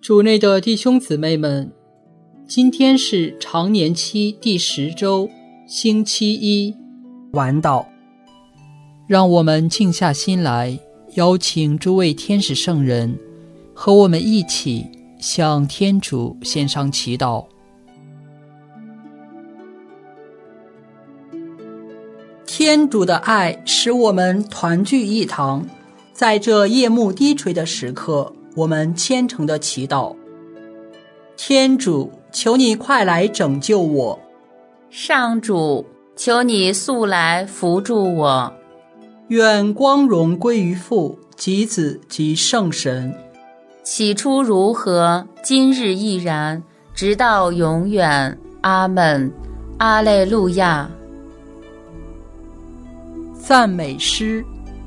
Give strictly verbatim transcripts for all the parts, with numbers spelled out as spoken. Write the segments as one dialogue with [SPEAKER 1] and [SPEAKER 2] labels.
[SPEAKER 1] 主内的弟兄姊妹们，今天是常年期第十周，星期一，晚祷。让我们静下心来，邀请诸位天使圣人和我们一起向天主献上祈祷。天主的爱使我们团聚一堂，在这夜幕低垂的时刻，我们虔诚的祈祷。天主，求你快来拯救我。
[SPEAKER 2] 上主，求你速来扶助我。
[SPEAKER 1] 愿光荣归于父及子及圣神。
[SPEAKER 2] 起初如何，今日亦然，直到永远。阿们。阿肋路亚。
[SPEAKER 1] 赞美诗。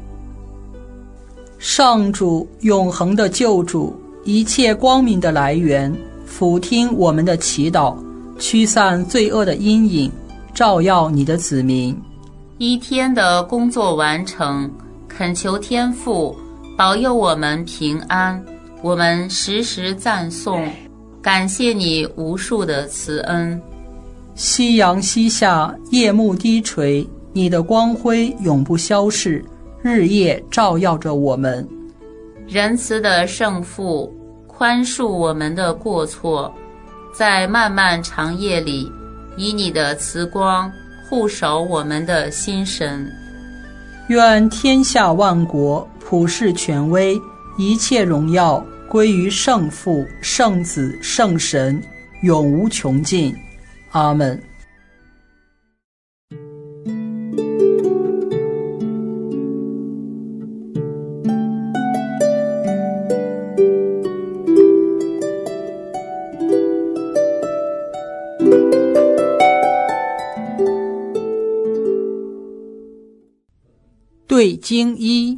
[SPEAKER 1] 上主，永恒的救主，一切光明的来源，俯听我们的祈祷，驱散罪恶的阴影，照耀你的子民。
[SPEAKER 2] 一天的工作完成，恳求天父保佑我们平安。我们时时赞颂，感谢你无数的慈恩。
[SPEAKER 1] 夕阳西下，夜幕低垂，你的光辉永不消逝，日夜照耀着我们。
[SPEAKER 2] 仁慈的圣父，宽恕我们的过错，在漫漫长夜里，以你的慈光护守我们的心神。
[SPEAKER 1] 愿天下万国普世权威，一切荣耀归于圣父、圣子、圣神，永无穷尽。阿们。对经一，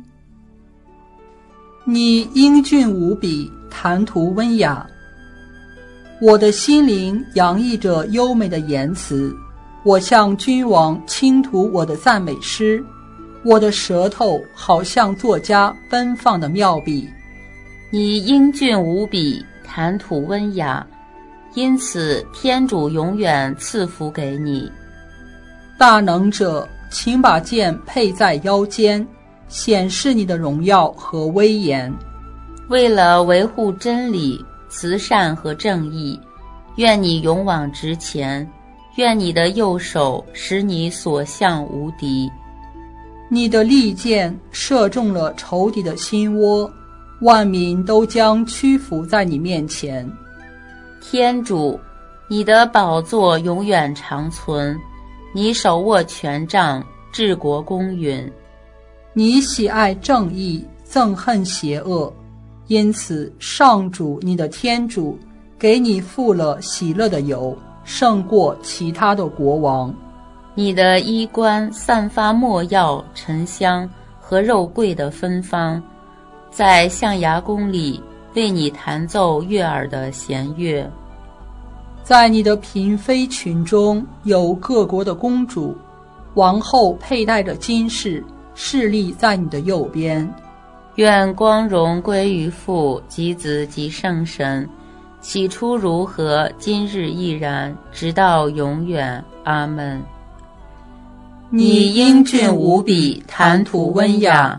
[SPEAKER 1] 你英俊无比，谈吐温雅。我的心灵洋溢着优美的言辞，我向君王倾吐我的赞美诗，我的舌头好像作家奔放的妙笔。
[SPEAKER 2] 你英俊无比，谈吐温雅，因此天主永远赐福给你。
[SPEAKER 1] 大能者，请把剑佩在腰间，显示你的荣耀和威严。
[SPEAKER 2] 为了维护真理、慈善和正义，愿你勇往直前，愿你的右手使你所向无敌。
[SPEAKER 1] 你的利剑射中了仇敌的心窝，万民都将屈服在你面前。
[SPEAKER 2] 天主，你的宝座永远长存，你手握权杖，治国公允。
[SPEAKER 1] 你喜爱正义，憎恨邪恶，因此上主你的天主给你付了喜乐的油，胜过其他的国王。
[SPEAKER 2] 你的衣冠散发没药、沉香和肉桂的芬芳，在象牙宫里为你弹奏悦耳的弦乐。
[SPEAKER 1] 在你的嫔妃群中有各国的公主，王后佩戴着金饰，侍立在你的右边。
[SPEAKER 2] 愿光荣归于父及子及圣神，起初如何，今日亦然，直到永远。阿们。你英俊无比，谈吐温雅。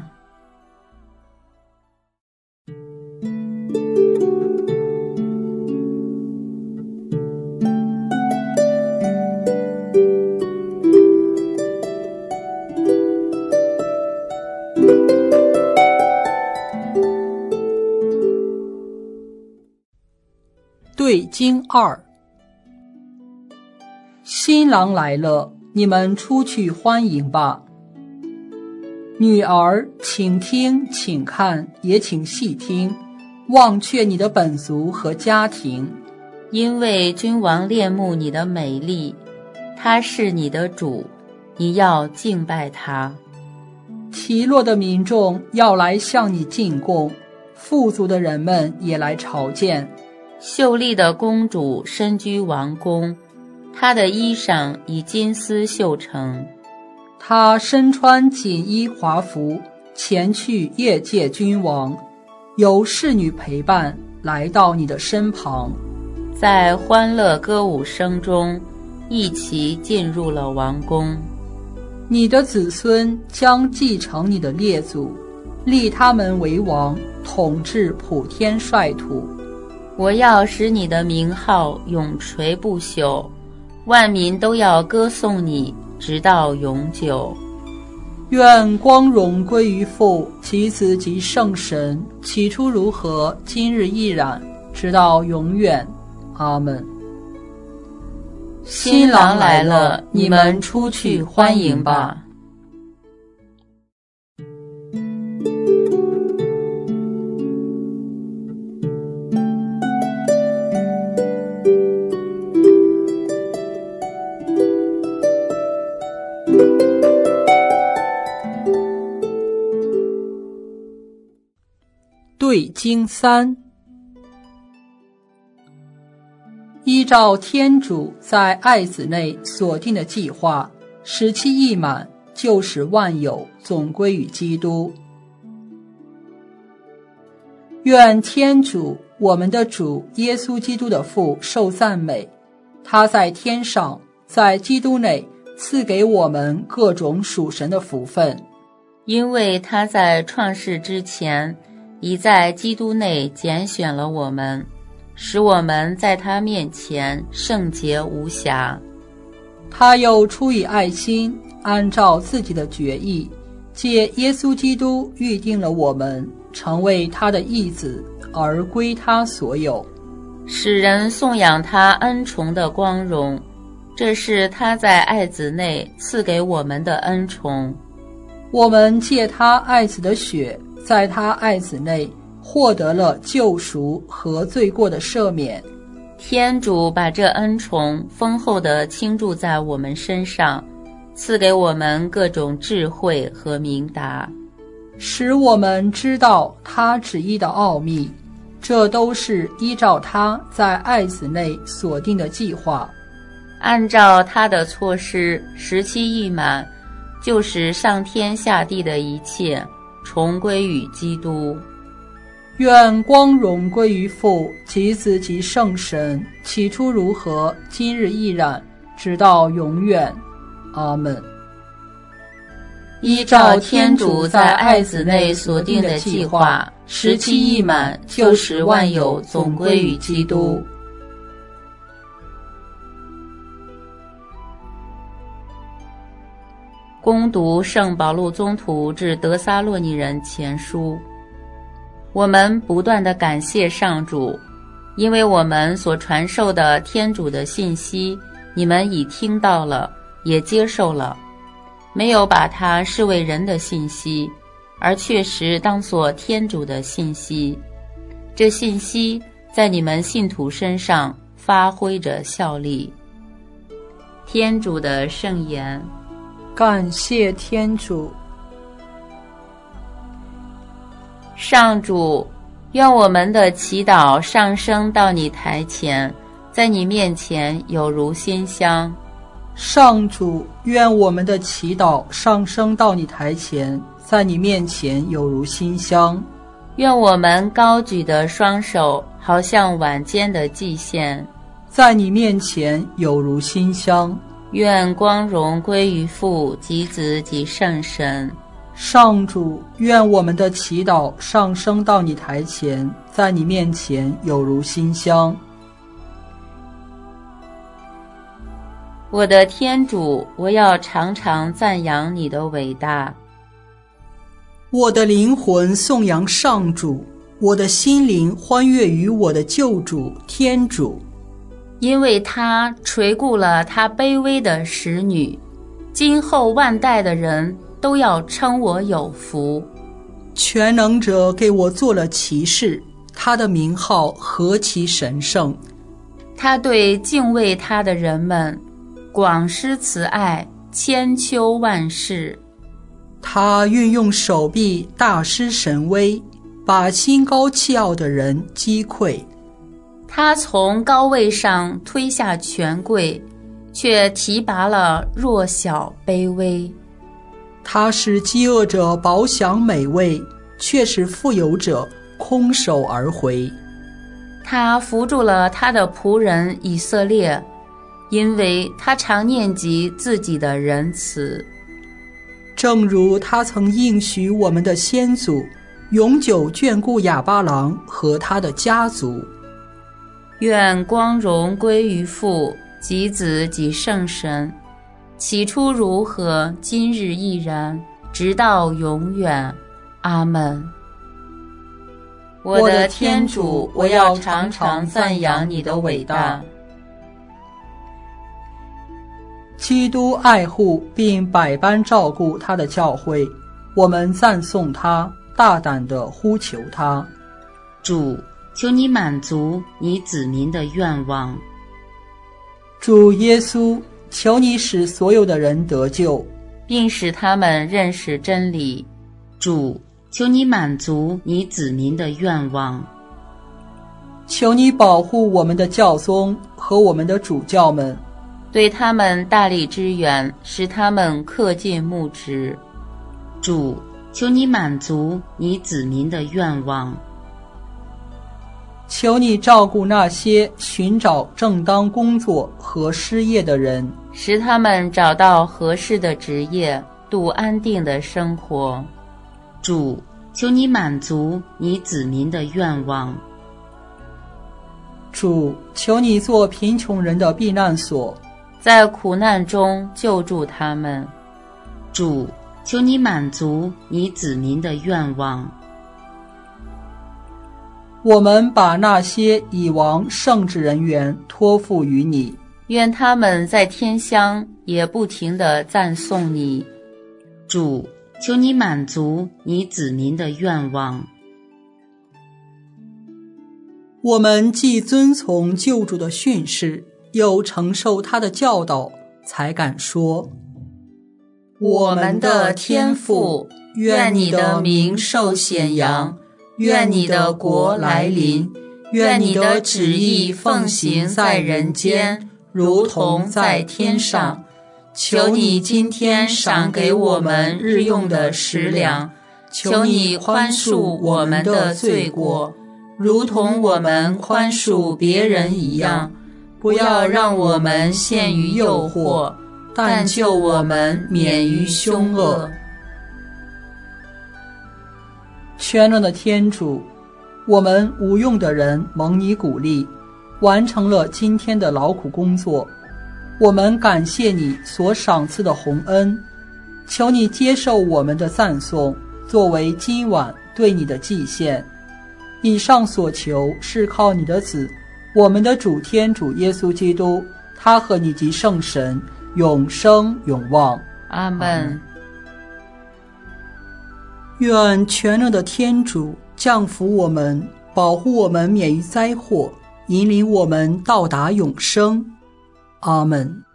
[SPEAKER 1] 对经二。新郎来了，你们出去欢迎吧。女儿，请听，请看，也请细听，忘却你的本族和家庭，
[SPEAKER 2] 因为君王恋慕你的美丽，他是你的主，你要敬拜他。
[SPEAKER 1] 提洛的民众要来向你进贡，富足的人们也来朝见。
[SPEAKER 2] 秀丽的公主身居王宫，她的衣裳以金丝绣成。
[SPEAKER 1] 她身穿锦衣华服，前去谒见君王，由侍女陪伴， 来到你的身旁，
[SPEAKER 2] 在欢乐歌舞声中一起进入了王宫。
[SPEAKER 1] 你的子孙将继承你的列祖，立他们为王，统治普天率土。
[SPEAKER 2] 我要使你的名号永垂不朽，万民都要歌颂你，直到永久。
[SPEAKER 1] 愿光荣归于父及子及圣神，起初如何，今日亦然，直到永远。阿们。
[SPEAKER 2] 新郎来了，你们出去欢迎吧。
[SPEAKER 1] 对经三，依照天主在爱子内所定的计划，时期一满，就使万有总归于基督。愿天主，我们的主耶稣基督的父受赞美，他在天上，在基督内赐给我们各种属神的福分，
[SPEAKER 2] 因为他在创世之前已在基督内拣选了我们，使我们在他面前圣洁无瑕。
[SPEAKER 1] 他又出于爱心，按照自己的决意，借耶稣基督预定了我们成为他的义子，而归他所有，
[SPEAKER 2] 使人颂扬他恩宠的光荣。这是他在爱子内赐给我们的恩宠。
[SPEAKER 1] 我们借他爱子的血，在他爱子内获得了救赎和罪过的赦免。
[SPEAKER 2] 天主把这恩宠丰厚地倾注在我们身上，赐给我们各种智慧和明达，
[SPEAKER 1] 使我们知道他旨意的奥秘。这都是依照他在爱子内所定的计划，
[SPEAKER 2] 按照他的措施，时期一满，就使上天下地的一切重归于基督。
[SPEAKER 1] 愿光荣归于父及子及圣神，起初如何，今日亦然，直到永远。阿们。
[SPEAKER 2] 依照天主在爱子内所定的计划，时期一满，就使万有总归于基督。恭读圣保禄宗徒致得撒洛尼人前书。我们不断地感谢上主，因为我们所传授的天主的信息，你们已听到了，也接受了，没有把它视为人的信息，而确实当作天主的信息。这信息在你们信徒身上发挥着效力。天主的圣言。
[SPEAKER 1] 感谢天主。
[SPEAKER 2] 上主，愿我们的祈祷上升到你台前，在你面前有如馨香。
[SPEAKER 1] 上主，愿我们的祈祷上升到你台前，在你面前有如馨香。
[SPEAKER 2] 愿我们高举的双手好像晚间的祭献，
[SPEAKER 1] 在你面前有如馨香。
[SPEAKER 2] 愿光荣归于父及子及圣神。
[SPEAKER 1] 上主，愿我们的祈祷上升到你台前，在你面前有如馨香。
[SPEAKER 2] 我的天主，我要常常赞扬你的伟大。
[SPEAKER 1] 我的灵魂颂扬上主，我的心灵欢悦于我的救主天主，
[SPEAKER 2] 因为他垂顾了他卑微的使女，今后万代的人都要称我有福。
[SPEAKER 1] 全能者给我做了骑士，他的名号何其神圣。
[SPEAKER 2] 他对敬畏他的人们广施慈爱，千秋万世。
[SPEAKER 1] 他运用手臂大施神威，把心高气傲的人击溃。
[SPEAKER 2] 他从高位上推下权贵，却提拔了弱小卑微。
[SPEAKER 1] 他使饥饿者饱享美味，却使富有者空手而回。
[SPEAKER 2] 他扶助了他的仆人以色列，因为他常念及自己的仁慈。
[SPEAKER 1] 正如他曾应许我们的先祖，永久眷顾亚巴郎和他的家族。
[SPEAKER 2] 愿光荣归于父及子及圣神，起初如何，今日亦然，直到永远。阿们。我的天主，我要常常赞扬你的伟大。
[SPEAKER 1] 基督爱护并百般照顾他的教会，我们赞颂他，大胆地呼求他。
[SPEAKER 2] 主，求你满足你子民的愿望。
[SPEAKER 1] 主耶稣，求你使所有的人得救，
[SPEAKER 2] 并使他们认识真理。主，求你满足你子民的愿望。
[SPEAKER 1] 求你保护我们的教宗和我们的主教们，
[SPEAKER 2] 对他们大力支援，使他们恪尽牧职。主，求你满足你子民的愿望。
[SPEAKER 1] 求你照顾那些寻找正当工作和失业的人，
[SPEAKER 2] 使他们找到合适的职业，度安定的生活。主，求你满足你子民的愿望。
[SPEAKER 1] 主，求你做贫穷人的避难所，
[SPEAKER 2] 在苦难中救助他们。主，求你满足你子民的愿望。
[SPEAKER 1] 我们把那些已亡圣职人员托付于你，
[SPEAKER 2] 愿他们在天乡也不停地赞颂你。主，求你满足你子民的愿望。
[SPEAKER 1] 我们既遵从救主的训示，又承受他的教导，才敢说：
[SPEAKER 2] 我们的天父，愿你的名受显扬，愿你的国来临，愿你的旨意奉行在人间，如同在天上。求你今天赏给我们日用的食粮，求你宽恕我们的罪过，如同我们宽恕别人一样。不要让我们陷于诱惑，但救我们免于凶恶。
[SPEAKER 1] 全能的天主，我们无用的人蒙你鼓励，完成了今天的劳苦工作。我们感谢你所赏赐的洪恩，求你接受我们的赞颂，作为今晚对你的祭献。以上所求是靠你的子，我们的主天主耶稣基督，他和你及圣神永生永望。
[SPEAKER 2] 阿们。
[SPEAKER 1] 愿全能的天主降福我们，保护我们免于灾祸，引领我们到达永生。阿们。